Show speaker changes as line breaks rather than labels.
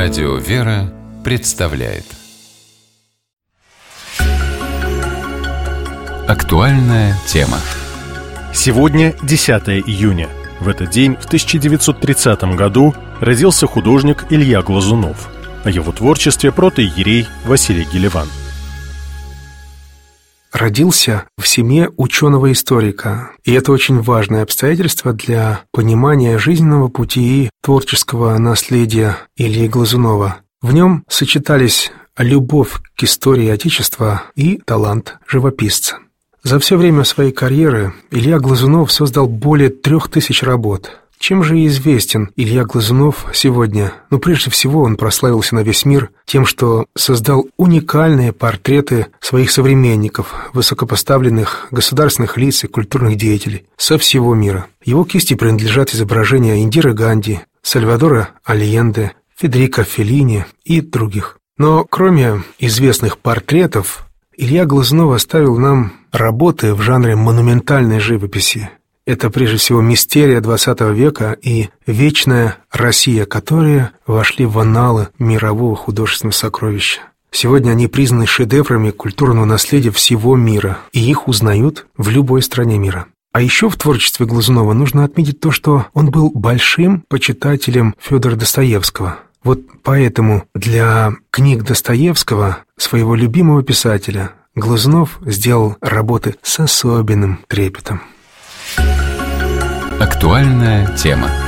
Радио «Вера» представляет актуальная тема.
Сегодня 10 июня. В этот день, в 1930 году, родился художник Илья Глазунов. О его творчестве протоиерей Василий Гелеван.
Родился в семье ученого-историка, и это очень важное обстоятельство для понимания жизненного пути и творческого наследия Ильи Глазунова. В нем сочетались любовь к истории Отечества и талант живописца. За все время своей карьеры Илья Глазунов создал более 3000 работ. Чем же известен Илья Глазунов сегодня? Прежде всего, он прославился на весь мир тем, что создал уникальные портреты своих современников, высокопоставленных государственных лиц и культурных деятелей со всего мира. Его кисти принадлежат изображения Индиры Ганди, Сальвадора Альенде, Федерико Феллини и других. Но кроме известных портретов, Илья Глазунов оставил нам работы в жанре монументальной живописи. Это прежде всего мистерия XX века и вечная Россия, которые вошли в анналы мирового художественного сокровища. Сегодня они признаны шедеврами культурного наследия всего мира, и их узнают в любой стране мира. А еще в творчестве Глазунова нужно отметить то, что он был большим почитателем Федора Достоевского. Вот поэтому для книг Достоевского, своего любимого писателя, Глазунов сделал работы с особенным трепетом.
Актуальная тема.